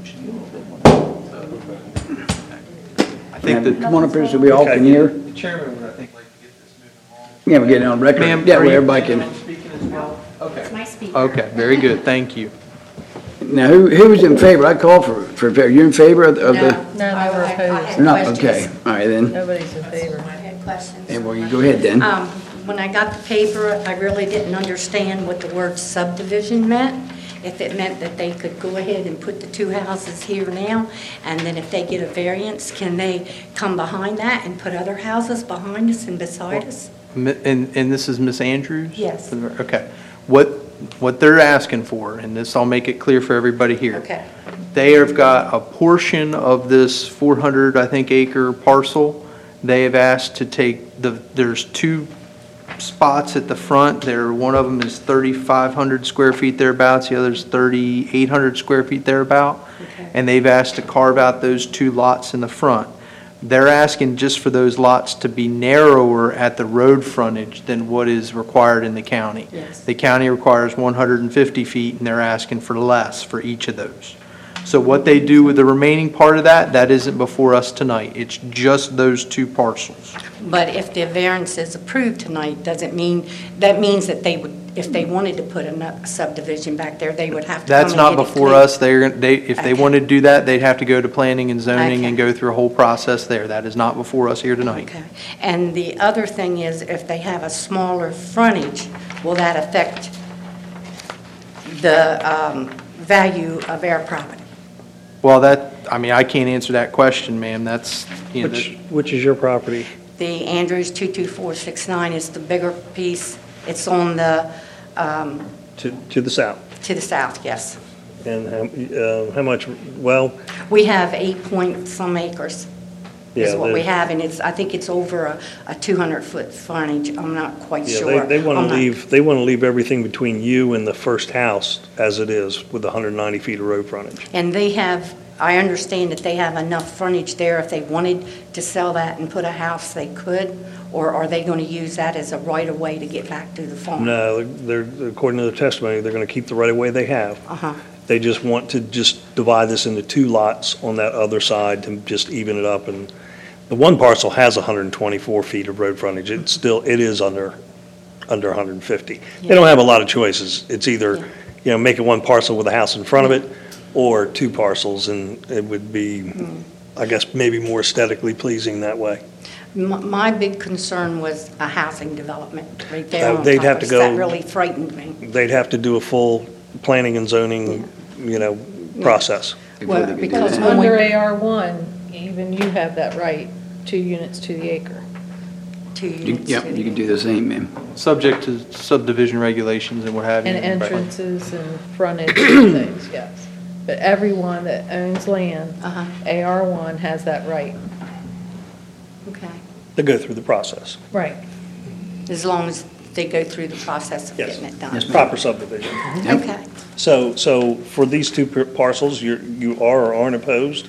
[SPEAKER 2] I think that
[SPEAKER 1] Come on up here so we all can hear.
[SPEAKER 2] the chairman would, I think, like to get this moving along.
[SPEAKER 1] Yeah, we're getting on record.
[SPEAKER 2] Ma'am,
[SPEAKER 1] Yeah,
[SPEAKER 2] are
[SPEAKER 1] where
[SPEAKER 2] you
[SPEAKER 1] everybody
[SPEAKER 2] planning
[SPEAKER 1] can.
[SPEAKER 2] on speaking as well? Okay.
[SPEAKER 5] My speaker.
[SPEAKER 2] Okay, very good, thank you.
[SPEAKER 1] Now, who's in favor? I call for favor. You in favor of the?
[SPEAKER 7] No, they were opposed.
[SPEAKER 1] No, okay, all right then.
[SPEAKER 7] Nobody's in favor.
[SPEAKER 5] I had questions.
[SPEAKER 1] Yeah, well, you go ahead then.
[SPEAKER 11] When I got the paper, I really didn't understand what the word subdivision meant. if it meant that they could go ahead and put the two houses here now, and then if they get a variance, can they come behind that and put other houses behind us and beside us?
[SPEAKER 2] And this is Miss Andrews?
[SPEAKER 11] Yes.
[SPEAKER 2] Okay. What they're asking for, and this, I'll make it clear for everybody here.
[SPEAKER 11] Okay.
[SPEAKER 2] They have got a portion of this 400, I think, acre parcel. They have asked to take there's two spots at the front. One of them is 3,500 square feet thereabouts, the other's 3,800 square feet thereabout.
[SPEAKER 11] Okay.
[SPEAKER 2] And they've asked to carve out those two lots in the front. They're asking just for those lots to be narrower at the road frontage than what is required in the county.
[SPEAKER 11] Yes.
[SPEAKER 2] The county requires 150 feet, and they're asking for less for each of those. So what they do with the remaining part of that isn't before us tonight. It's just those two parcels.
[SPEAKER 11] But if the variance is approved tonight, that means that they would, if they wanted to put a subdivision back there, they would have to come
[SPEAKER 2] That's
[SPEAKER 11] and
[SPEAKER 2] not
[SPEAKER 11] get it
[SPEAKER 2] before
[SPEAKER 11] cleared?
[SPEAKER 2] us. If they
[SPEAKER 11] Okay.
[SPEAKER 2] wanted to do that, they'd have to go to planning and zoning and
[SPEAKER 11] Okay.
[SPEAKER 2] go through a whole process there. That is not before us here tonight.
[SPEAKER 11] Okay. And the other thing is, if they have a smaller frontage, will that affect the value of our property?
[SPEAKER 2] Well, I can't answer that question, ma'am. That's,
[SPEAKER 9] Which is your property?
[SPEAKER 11] The Andrews 22469 is the bigger piece. It's on the,
[SPEAKER 9] To the south.
[SPEAKER 11] to the south, yes.
[SPEAKER 9] And how much, well,
[SPEAKER 11] We have 8-point-some acres, is
[SPEAKER 9] Yeah,
[SPEAKER 11] what we
[SPEAKER 9] the-
[SPEAKER 11] have, and I think it's over a 200-foot frontage. I'm not quite
[SPEAKER 9] yeah,
[SPEAKER 11] sure.
[SPEAKER 9] they want
[SPEAKER 11] I'm
[SPEAKER 9] to
[SPEAKER 11] not-
[SPEAKER 9] leave everything between you and the first house as it is with 190 feet of road frontage.
[SPEAKER 11] And they have, I understand that they have enough frontage there. If they wanted to sell that and put a house, they could, or are they going to use that as a right-of-way to get back to the farm?
[SPEAKER 9] No, according to the testimony, they're going to keep the right of way they have.
[SPEAKER 11] Uh-huh.
[SPEAKER 9] They just want to just divide this into two lots on that other side to just even it up. And the one parcel has 124 feet of road frontage. It is under 150. They don't have a lot of choices. It's either, make it one parcel with a house in front of it, or two parcels, and it would be, I guess, maybe more aesthetically pleasing that way.
[SPEAKER 11] My big concern was a housing development right there on
[SPEAKER 9] They'd have to
[SPEAKER 11] Topaz.
[SPEAKER 9] go-
[SPEAKER 11] That really frightened me.
[SPEAKER 9] They'd have to do a full planning and zoning, process.
[SPEAKER 1] Before
[SPEAKER 11] Well,
[SPEAKER 1] they could do
[SPEAKER 11] because
[SPEAKER 1] that.
[SPEAKER 11] when we-
[SPEAKER 7] Under AR1, even you have that right, 2 units to the acre.
[SPEAKER 1] Yep, you can do the same, ma'am.
[SPEAKER 2] Subject to subdivision regulations and what have you.
[SPEAKER 7] And entrances and frontage and things, yes. But everyone that owns land,
[SPEAKER 11] Uh-huh.
[SPEAKER 7] AR1 has that right.
[SPEAKER 11] Okay.
[SPEAKER 9] To go through the process.
[SPEAKER 7] Right.
[SPEAKER 11] As long as they go through the process of
[SPEAKER 9] Yes.
[SPEAKER 11] getting it done.
[SPEAKER 1] Yes, ma'am.
[SPEAKER 9] Proper subdivision.
[SPEAKER 1] Yep.
[SPEAKER 11] Okay.
[SPEAKER 9] So for these two parcels, you are or aren't opposed?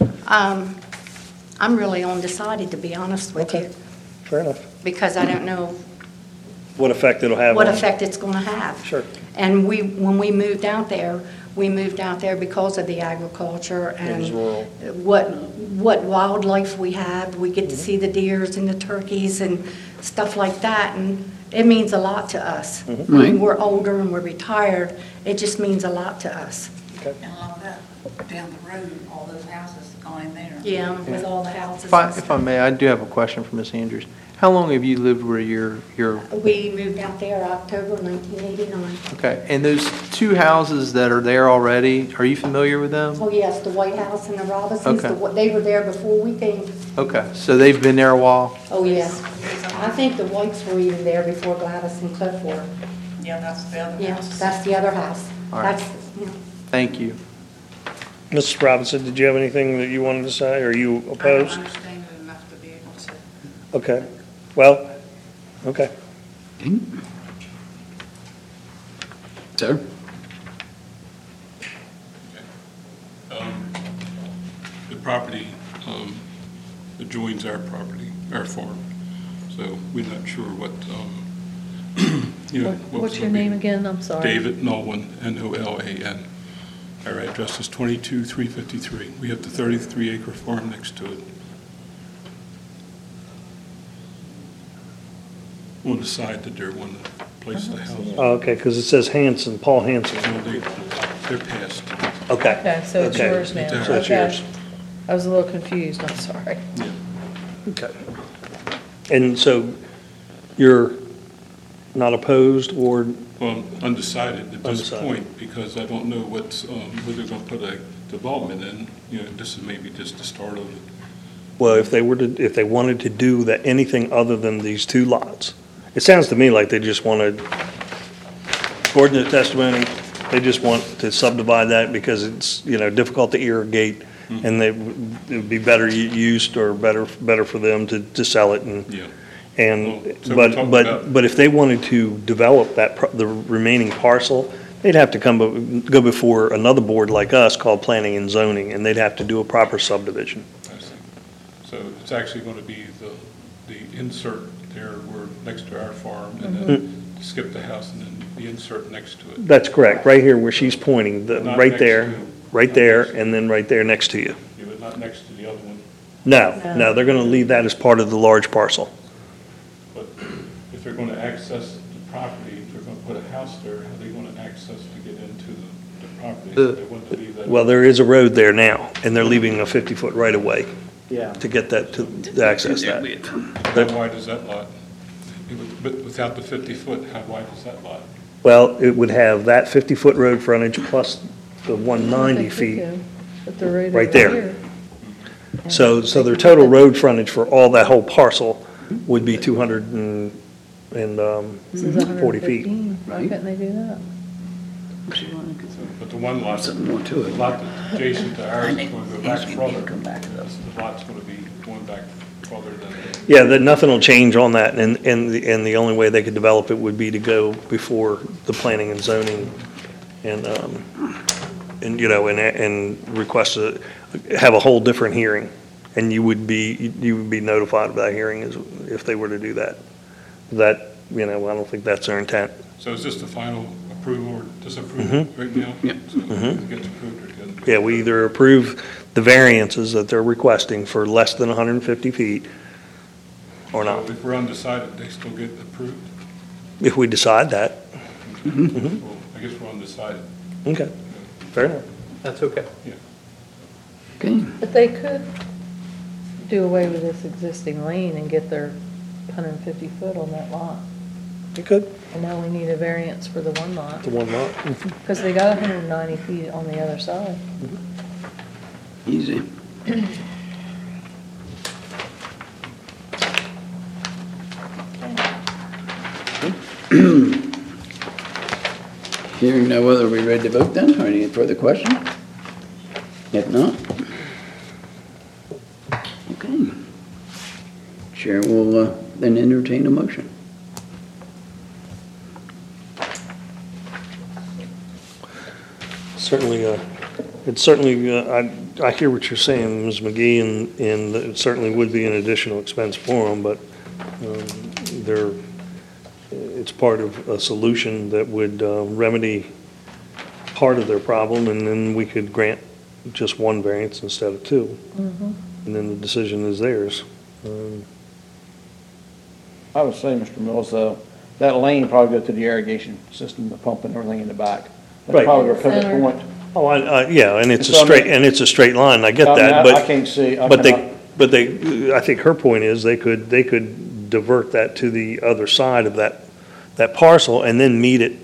[SPEAKER 11] I'm really undecided, to be honest with you,
[SPEAKER 9] Fair enough.
[SPEAKER 11] because I don't know
[SPEAKER 9] What effect it'll have
[SPEAKER 11] what
[SPEAKER 9] on?
[SPEAKER 11] effect it's going to have.
[SPEAKER 9] Sure.
[SPEAKER 11] And when we moved out there because of the agriculture
[SPEAKER 9] It was
[SPEAKER 11] and
[SPEAKER 9] rural.
[SPEAKER 11] what wildlife we have. We get to see the deers and the turkeys and stuff like that, and it means a lot to us.
[SPEAKER 9] Mm-hmm.
[SPEAKER 1] Right.
[SPEAKER 11] When we're older and we're retired, it just means a lot to us.
[SPEAKER 9] Okay.
[SPEAKER 5] And all that, down the road, all those houses going there.
[SPEAKER 11] Yeah, with all the houses.
[SPEAKER 2] If I
[SPEAKER 11] and
[SPEAKER 2] may, I do have a question for Ms. Andrews. How long have you lived where you're,
[SPEAKER 11] stuff. We moved out there October 1989.
[SPEAKER 2] okay, and those two houses that are there already, are you familiar with them?
[SPEAKER 11] Oh, yes, the White House and the Robinsons,
[SPEAKER 2] Okay.
[SPEAKER 11] they were there before we came.
[SPEAKER 2] Okay, so they've been there a while?
[SPEAKER 11] Oh, yes. I think the Whites were even there before Gladys and Cliff were.
[SPEAKER 5] Yeah, that's the other
[SPEAKER 11] Yeah,
[SPEAKER 5] house.
[SPEAKER 11] that's the other house.
[SPEAKER 2] All right.
[SPEAKER 11] That's, you know,
[SPEAKER 2] Thank you.
[SPEAKER 9] Mrs. Robinson, did you have anything that you wanted to say? Are you
[SPEAKER 5] I don't
[SPEAKER 9] opposed?
[SPEAKER 5] understand it enough to be able to.
[SPEAKER 9] Okay. Well, okay.
[SPEAKER 1] Sir?
[SPEAKER 12] The property adjoins our property, our farm, so we're not sure what,
[SPEAKER 7] What's your name again? I'm sorry.
[SPEAKER 12] David Nolan, Nolan. Our address is 22353. We have the 33-acre farm next to it. On the side that they're one of the places the house.
[SPEAKER 9] Oh, okay, because it says Hanson, Paul Hanson.
[SPEAKER 12] No, they're past.
[SPEAKER 9] Okay.
[SPEAKER 7] Okay, so it's
[SPEAKER 9] Okay.
[SPEAKER 7] yours now.
[SPEAKER 12] So
[SPEAKER 9] it's
[SPEAKER 7] Okay.
[SPEAKER 9] yours.
[SPEAKER 7] I was a little confused, I'm sorry.
[SPEAKER 12] Yeah.
[SPEAKER 9] Okay. And so your not opposed or,
[SPEAKER 12] Well, undecided at this
[SPEAKER 9] Undecided.
[SPEAKER 12] point, because I don't know what's, where they're gonna put a development in. You know, this is maybe just the start of it.
[SPEAKER 9] well, if they wanted to do that, anything other than these two lots, it sounds to me like they just wanted, according to the testimony, they just want to subdivide that because it's, difficult to irrigate, and it would be better used or better for them to sell it and.
[SPEAKER 12] Yeah.
[SPEAKER 9] And,
[SPEAKER 12] Well, so we're talking about-
[SPEAKER 9] but if they wanted to develop the remaining parcel, they'd have to go before another board like us called Planning and Zoning, and they'd have to do a proper subdivision.
[SPEAKER 12] I see. So it's actually going to be the insert there, where next to our farm, and then skip the house, and then the insert next to it.
[SPEAKER 9] That's correct, right here where she's pointing,
[SPEAKER 12] Not
[SPEAKER 9] right
[SPEAKER 12] next
[SPEAKER 9] there,
[SPEAKER 12] to-
[SPEAKER 9] right
[SPEAKER 12] not
[SPEAKER 9] there,
[SPEAKER 12] next to-
[SPEAKER 9] and then right there next to you.
[SPEAKER 12] Yeah, but not next to the other one.
[SPEAKER 9] No, they're going to leave that as part of the large parcel.
[SPEAKER 12] But if they're going to access the property, if they're going to put a house there, how are they going to access to get into the property? They want to leave that.
[SPEAKER 9] Well, there is a road there now, and they're leaving a 50-foot right-of-way
[SPEAKER 8] Yeah.
[SPEAKER 9] to get that, to access that.
[SPEAKER 12] How wide is that lot? But without the 50-foot, how wide is that lot?
[SPEAKER 9] Well, it would have that 50-foot road frontage plus the 190 feet.
[SPEAKER 7] But they're
[SPEAKER 9] Right there.
[SPEAKER 7] here.
[SPEAKER 9] So their total road frontage for all that whole parcel would be 240
[SPEAKER 7] This is 115.
[SPEAKER 9] feet.
[SPEAKER 7] Why couldn't they do that?
[SPEAKER 12] But the one lot,
[SPEAKER 1] Something more to
[SPEAKER 12] the
[SPEAKER 1] it.
[SPEAKER 12] lot that's adjacent to ours is going to go back further. The lot's going to be going back further than.
[SPEAKER 9] Yeah, that nothing will change on that, and the only way they could develop it would be to go before the planning and zoning and request have a whole different hearing, and you would be notified of that hearing if they were to do that. That, I don't think that's their intent.
[SPEAKER 12] So is this the final approval or disapproval right now?
[SPEAKER 1] Yeah.
[SPEAKER 12] So if it gets approved or it doesn't.
[SPEAKER 9] Yeah, we either approve the variances that they're requesting for less than 150 feet or not,
[SPEAKER 12] So if we're undecided, they still get approved?
[SPEAKER 9] if we decide that.
[SPEAKER 12] Well, I guess we're undecided.
[SPEAKER 9] Okay, fair enough.
[SPEAKER 2] That's okay.
[SPEAKER 1] Okay,
[SPEAKER 7] But they could do away with this existing lane and get their 150 foot on that lot.
[SPEAKER 9] You could,
[SPEAKER 7] And now we need a variance for the one lot,
[SPEAKER 9] the one lot.
[SPEAKER 7] because they got 190 feet on the other side.
[SPEAKER 1] easy. Hearing no other, are we ready to vote then, or any further questions? If not? Okay. Chair will then entertain a motion.
[SPEAKER 9] Certainly, it's certainly, I hear what you're saying, Ms. McGee, and it certainly would be an additional expense for them, but it's part of a solution that would remedy part of their problem, and then we could grant just one variance instead of two. And then the decision is theirs.
[SPEAKER 8] I would say, Mr. Mills, that lane probably go to the irrigation system, the pump and everything in the back. That's
[SPEAKER 9] Right.
[SPEAKER 8] probably their pivot
[SPEAKER 7] Center.
[SPEAKER 8] point.
[SPEAKER 9] Oh, yeah, and it's a
[SPEAKER 8] So, I mean-
[SPEAKER 9] straight line, I get
[SPEAKER 8] I mean,
[SPEAKER 9] that,
[SPEAKER 8] I
[SPEAKER 9] but.
[SPEAKER 8] can't see, I
[SPEAKER 9] But
[SPEAKER 8] cannot-
[SPEAKER 9] I think her point is they could divert that to the other side of that parcel and then meet it.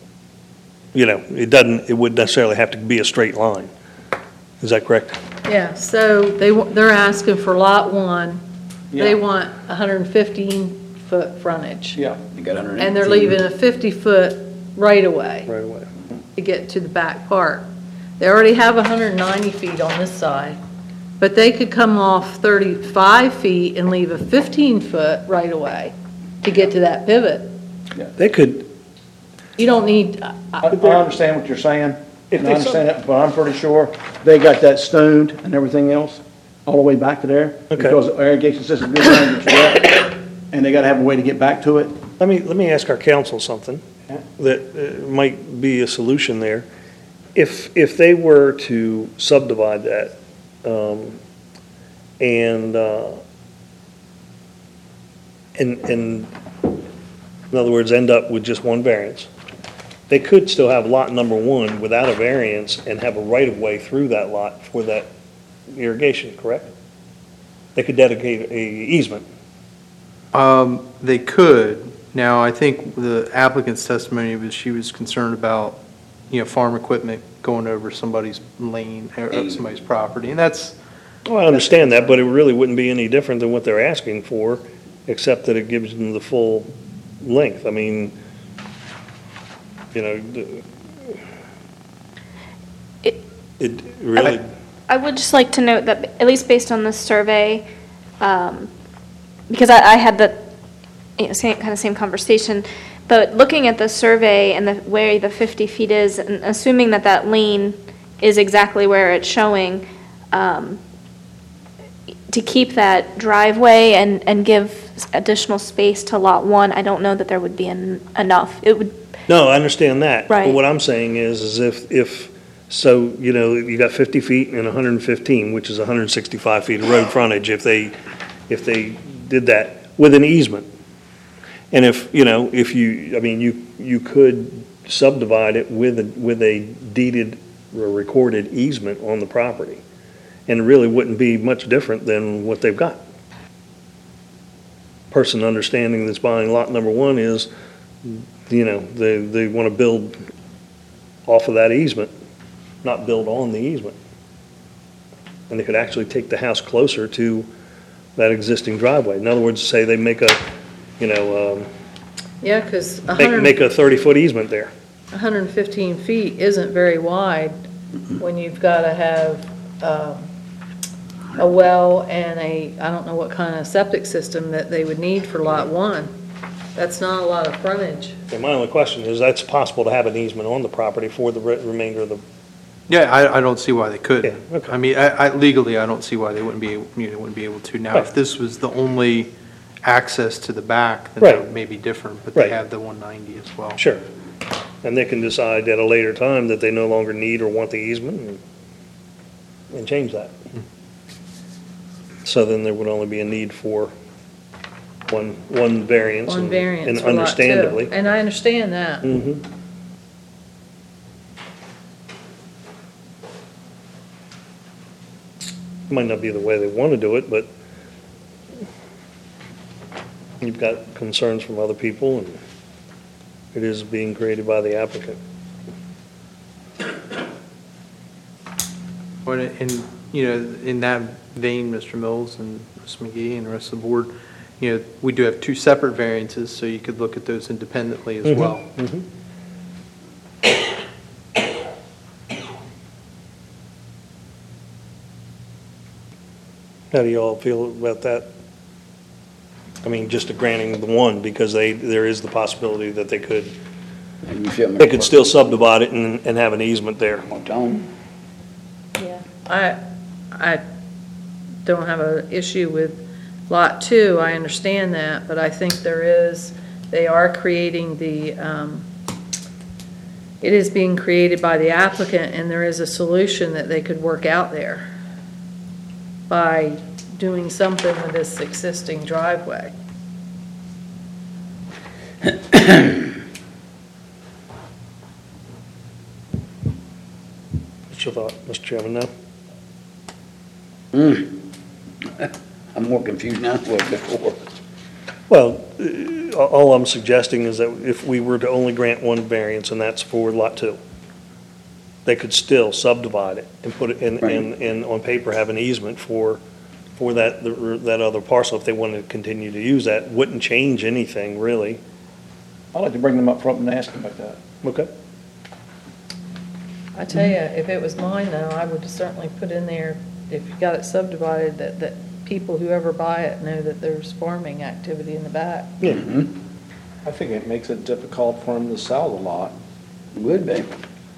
[SPEAKER 9] It wouldn't necessarily have to be a straight line. Is that correct?
[SPEAKER 7] Yeah, so they're asking for lot one,
[SPEAKER 8] Yeah.
[SPEAKER 7] they want 115 foot frontage.
[SPEAKER 8] Yeah,
[SPEAKER 1] You got 118.
[SPEAKER 7] And they're leaving a 50 foot right away
[SPEAKER 9] Right away.
[SPEAKER 7] to get to the back part. They already have 190 feet on this side, but they could come off 35 feet and leave a 15 foot right away to get to that pivot.
[SPEAKER 9] They could,
[SPEAKER 7] You don't need,
[SPEAKER 8] I understand what you're saying,
[SPEAKER 9] If
[SPEAKER 8] and I
[SPEAKER 9] they
[SPEAKER 8] understand it, but I'm pretty sure they got that stoned and everything else all the way back to there.
[SPEAKER 9] Okay.
[SPEAKER 8] Because the irrigation system goes down to that, and they gotta have a way to get back to it.
[SPEAKER 9] let me ask our council something that might be a solution there. If they were to subdivide that, in other words, end up with just one variance, they could still have lot number one without a variance and have a right-of-way through that lot for that irrigation, correct? They could dedicate a easement.
[SPEAKER 2] They could. Now, I think the applicant's testimony was she was concerned about, farm equipment going over somebody's lane or somebody's property, and that's,
[SPEAKER 9] Well, I understand that, but it really wouldn't be any different than what they're asking for, except that it gives them the full length. I mean, it really,
[SPEAKER 3] I would just like to note that, at least based on this survey, because I had the same conversation, but looking at the survey and the way the 50 feet is, and assuming that that lane is exactly where it's showing, to keep that driveway and give additional space to Lot 1, I don't know that there would be enough. It would.
[SPEAKER 9] no, I understand that.
[SPEAKER 3] Right.
[SPEAKER 9] But what I'm saying is if, so, you got 50 feet and 115, which is 165 feet of road frontage, if they did that with an easement. And if you could subdivide it with a deeded or recorded easement on the property. And it really wouldn't be much different than what they've got. Person understanding that's buying lot number 1 is, they want to build off of that easement, not build on the easement. And they could actually take the house closer to that existing driveway. In other words, say they make a,
[SPEAKER 7] Yeah, because
[SPEAKER 9] make a 30-foot easement there.
[SPEAKER 7] 115 feet isn't very wide when you've got to have a well and I don't know what kind of septic system that they would need for Lot 1. That's not a lot of frontage.
[SPEAKER 9] And my only question is, that's possible to have an easement on the property for the remainder of the,
[SPEAKER 2] yeah, I don't see why they couldn't.
[SPEAKER 9] Yeah, okay.
[SPEAKER 2] I mean, legally, I don't see why they wouldn't be able to. Now, if
[SPEAKER 9] Right.
[SPEAKER 2] this was the only access to the back, then
[SPEAKER 9] Right.
[SPEAKER 2] that may be different, but they
[SPEAKER 9] Right.
[SPEAKER 2] have the 190 as well.
[SPEAKER 9] sure. And they can decide at a later time that they no longer need or want the easement and change that. So then there would only be a need for one variance.
[SPEAKER 7] One
[SPEAKER 9] and-
[SPEAKER 7] variance
[SPEAKER 9] And
[SPEAKER 7] for Lot 2.
[SPEAKER 9] understandably.
[SPEAKER 7] And I understand that.
[SPEAKER 9] Mhm. Might not be the way they want to do it, but you've got concerns from other people, and it is being created by the applicant.
[SPEAKER 2] But in that vein, Mr. Mills and Ms. McGee and the rest of the board, we do have 2 separate variances, so you could look at those independently as well.
[SPEAKER 9] Mhm. How do you all feel about that? I mean, just granting the one, because there is the possibility that they could still subdivide it and have an easement there.
[SPEAKER 7] Yeah. I don't have an issue with Lot 2, I understand that, but I think they are creating it is being created by the applicant, and there is a solution that they could work out there by doing something with this existing driveway.
[SPEAKER 9] What's your thought, Mr. Chairman, now?
[SPEAKER 1] I'm more confused now than I was before.
[SPEAKER 9] Well, all I'm suggesting is that if we were to only grant one variance, and that's for Lot 2, they could still subdivide it and put it in on paper, have an easement for that other parcel if they wanted to continue to use that. Wouldn't change anything, really.
[SPEAKER 8] I'd like to bring them up front and ask them about that.
[SPEAKER 9] Okay.
[SPEAKER 7] I tell you, if it was mine though, I would certainly put in there, if you got it subdivided, that people, whoever buy it, know that there's farming activity in the back.
[SPEAKER 9] Yeah.
[SPEAKER 4] I think it makes it difficult for them to sell the lot.
[SPEAKER 1] Would be.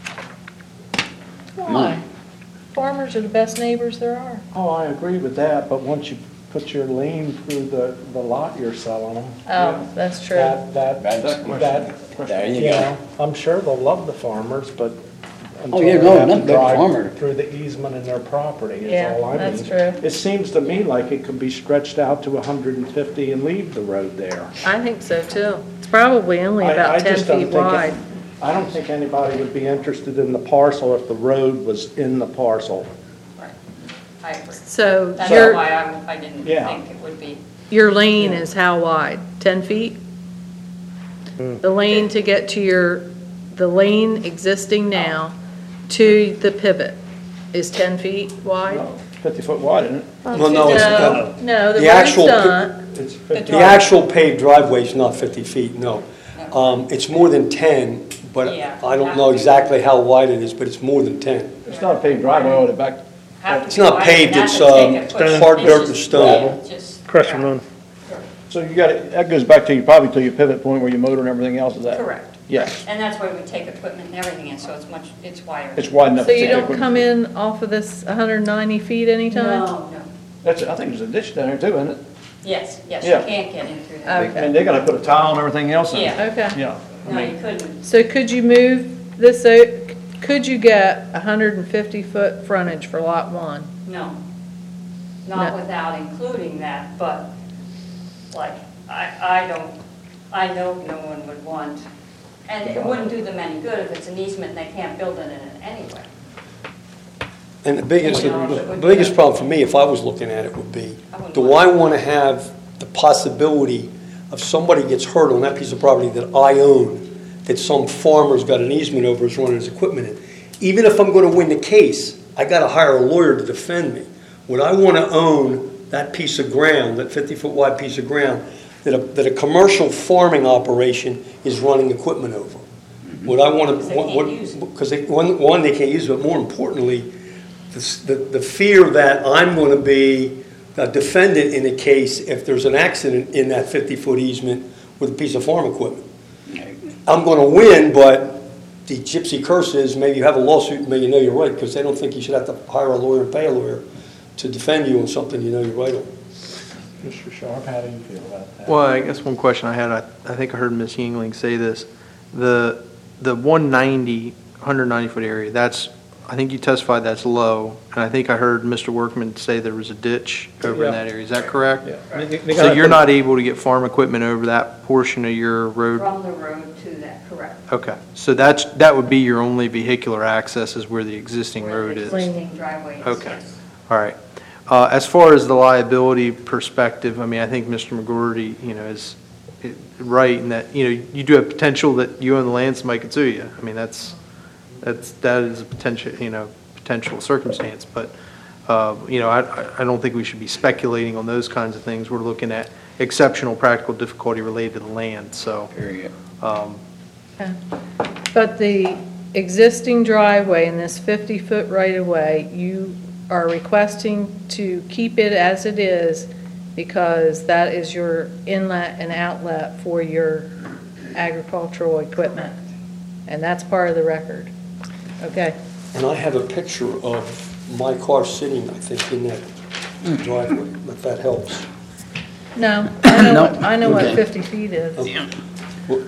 [SPEAKER 7] Why? Farmers are the best neighbors there are.
[SPEAKER 4] Oh, I agree with that, but once you put your lien through the lot you're selling them.
[SPEAKER 7] Oh, that's true.
[SPEAKER 1] There you
[SPEAKER 4] you
[SPEAKER 1] go.
[SPEAKER 4] know, I'm sure they'll love the farmers, but until
[SPEAKER 1] Oh, yeah,
[SPEAKER 4] they
[SPEAKER 1] no,
[SPEAKER 4] have to
[SPEAKER 1] nothing but
[SPEAKER 4] drive
[SPEAKER 1] farmer.
[SPEAKER 4] through the easement in their property
[SPEAKER 7] Yeah,
[SPEAKER 4] is all I mean.
[SPEAKER 7] that's true.
[SPEAKER 4] It seems to me like it could be stretched out to 150 and leave the road there.
[SPEAKER 7] I think so too. It's probably only
[SPEAKER 4] I
[SPEAKER 7] about 10
[SPEAKER 4] just don't
[SPEAKER 7] feet
[SPEAKER 4] think
[SPEAKER 7] wide.
[SPEAKER 4] I don't think anybody would be interested in the parcel if the road was in the parcel.
[SPEAKER 5] I agree.
[SPEAKER 7] So
[SPEAKER 5] That's
[SPEAKER 7] your,
[SPEAKER 5] why I didn't
[SPEAKER 4] Yeah.
[SPEAKER 5] think it would be.
[SPEAKER 7] your lane is how wide? 10 feet? The lane to get to the lane existing now to the pivot is 10 feet wide?
[SPEAKER 8] 50 foot wide, isn't it?
[SPEAKER 6] Well, no, it's,
[SPEAKER 7] No, the
[SPEAKER 6] the
[SPEAKER 7] road's
[SPEAKER 6] actual,
[SPEAKER 7] not.
[SPEAKER 6] the actual paved driveway is not 50 feet, no. It's more than 10, but
[SPEAKER 5] Yeah.
[SPEAKER 6] I don't know exactly how wide it is, but it's more than 10.
[SPEAKER 8] It's not a paved driveway all the way back.
[SPEAKER 6] It's not paved, it's hard dirt and stone.
[SPEAKER 9] Crush and run.
[SPEAKER 8] So you got it, that goes back to probably to your pivot point where your motor and everything else is at.
[SPEAKER 5] Correct.
[SPEAKER 8] Yes.
[SPEAKER 5] And that's why we take equipment and everything in, so it's wider.
[SPEAKER 8] It's wide enough.
[SPEAKER 7] So
[SPEAKER 8] to
[SPEAKER 7] you
[SPEAKER 8] take
[SPEAKER 7] don't
[SPEAKER 8] equipment.
[SPEAKER 7] come in off of this 190 feet anytime?
[SPEAKER 5] No, no.
[SPEAKER 8] That's, I think there's a ditch down there too, isn't it?
[SPEAKER 5] Yes, you
[SPEAKER 8] Yeah.
[SPEAKER 5] can't get in through that.
[SPEAKER 7] Okay.
[SPEAKER 8] And they gotta put a tile and everything else in.
[SPEAKER 5] Yeah.
[SPEAKER 7] Okay.
[SPEAKER 8] Yeah. I
[SPEAKER 5] No,
[SPEAKER 8] mean,
[SPEAKER 5] you couldn't.
[SPEAKER 7] So could you move this, could you get 150-foot frontage for Lot 1?
[SPEAKER 5] No. Not
[SPEAKER 7] No.
[SPEAKER 5] without including that, but like, I know no one would want, and it wouldn't do them any good if it's an easement and they can't build in it anyway.
[SPEAKER 6] And the biggest,
[SPEAKER 5] You know, it
[SPEAKER 6] the
[SPEAKER 5] would
[SPEAKER 6] biggest
[SPEAKER 5] be-
[SPEAKER 6] problem for me, if I was looking at it, would be,
[SPEAKER 5] I wouldn't
[SPEAKER 6] do
[SPEAKER 5] want
[SPEAKER 6] I want to have the possibility of somebody gets hurt on that piece of property that I own, that some farmer's got an easement over, is running his equipment in? Even if I'm going to win the case, I got to hire a lawyer to defend me. Would I want to own that piece of ground, that 50-foot wide piece of ground, that a commercial farming operation is running equipment over? Would I want to?
[SPEAKER 5] Because they can't use it.
[SPEAKER 6] Because one, they can't use it, but more importantly, the fear that I'm going to be a defendant in a case if there's an accident in that 50-foot easement with a piece of farm equipment. I'm going to win, but the gypsy curse is maybe you have a lawsuit and maybe you know you're right, because they don't think you should have to hire a lawyer and pay a lawyer to defend you on something you know you're right on.
[SPEAKER 4] Mr. Sharp, how do you feel about that?
[SPEAKER 2] Well, I guess one question I had, I think I heard Ms. Yingling say this, the 190-foot area, that's, I think you testified that's low, and I think I heard Mr. Workman say there was a ditch over in
[SPEAKER 8] Yeah.
[SPEAKER 2] that area, is that correct?
[SPEAKER 8] Yeah.
[SPEAKER 2] So you're not able to get farm equipment over that portion of your road?
[SPEAKER 5] From the road to that, correct.
[SPEAKER 2] Okay, so that would be your only vehicular access is where the existing road is?
[SPEAKER 5] Where the existing driveway is,
[SPEAKER 2] Okay.
[SPEAKER 5] yes.
[SPEAKER 2] All right. As far as the liability perspective, I mean, I think Mr. McGroarty, is right in that, you do have potential that you own the land, somebody could sue you. I mean, that is a potential circumstance, but, I don't think we should be speculating on those kinds of things. We're looking at exceptional practical difficulty related to the land, so.
[SPEAKER 1] Period.
[SPEAKER 7] Okay. But the existing driveway in this 50-foot right-of-way, you are requesting to keep it as it is because that is your inlet and outlet for your agricultural equipment. And that's part of the record. Okay.
[SPEAKER 6] And I have a picture of my car sitting, I think, in that driveway, if that helps.
[SPEAKER 7] No,
[SPEAKER 1] No?
[SPEAKER 7] I know what
[SPEAKER 1] Okay.
[SPEAKER 7] 50 feet is.
[SPEAKER 6] Well,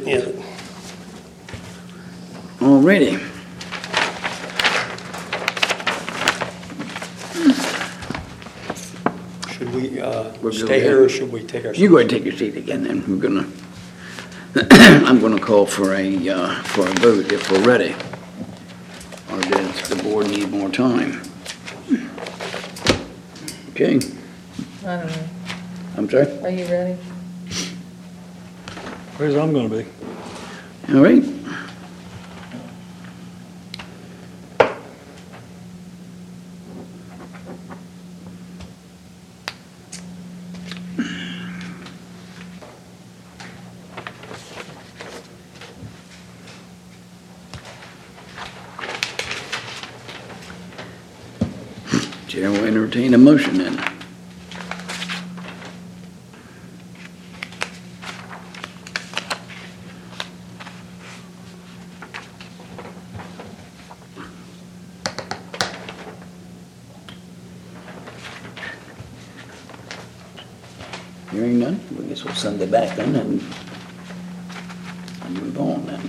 [SPEAKER 1] Alrighty.
[SPEAKER 6] Should we
[SPEAKER 1] We're good.
[SPEAKER 6] stay here or should we take our?
[SPEAKER 1] You go ahead and take your seat again then. We're gonna, I'm gonna call for a vote if we're ready. Or does the board need more time? Okay,
[SPEAKER 7] I don't know.
[SPEAKER 1] I'm sorry?
[SPEAKER 7] Are you ready?
[SPEAKER 9] Where's I'm gonna be?
[SPEAKER 1] All right. Chair will entertain a motion then. Hearing none, I guess we'll send it back then and move on then.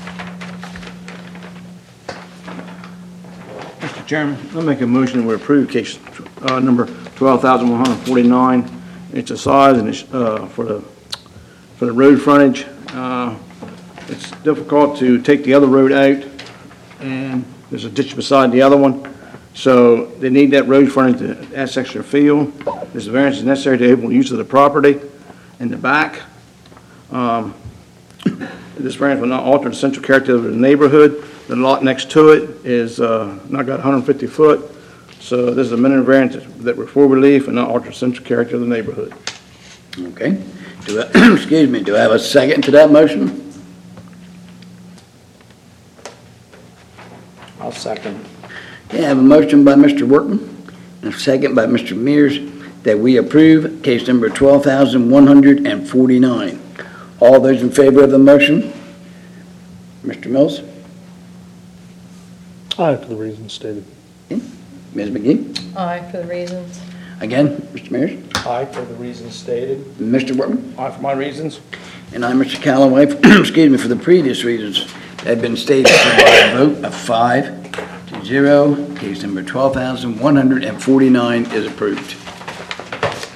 [SPEAKER 8] Mr. Chairman, I'll make a motion to approve case number 12,149. It's a size and it's for the road frontage. It's difficult to take the other road out, and there's a ditch beside the other one. So they need that road frontage to add extra field. This variance is necessary to enable use of the property in the back. This variance will not alter the central character of the neighborhood. The lot next to it is not got 150 foot, so this is a minimum variance that we're for relief and not alter the central character of the neighborhood.
[SPEAKER 1] Okay. Excuse me, do I have a second to that motion?
[SPEAKER 4] I'll second.
[SPEAKER 1] Okay, I have a motion by Mr. Workman and a second by Mr. Mears that we approve case number 12,149. All those in favor of the motion? Mr. Mills?
[SPEAKER 9] Aye, for the reasons stated.
[SPEAKER 1] Ms. McGee?
[SPEAKER 7] Aye, for the reasons.
[SPEAKER 1] Again, Mr. Mears?
[SPEAKER 4] Aye, for the reasons stated.
[SPEAKER 1] Mr. Workman?
[SPEAKER 8] Aye, for my reasons.
[SPEAKER 1] And I'm Mr. Callaway, excuse me, for the previous reasons that have been stated by a vote of 5-0. Case number 12,149 is approved.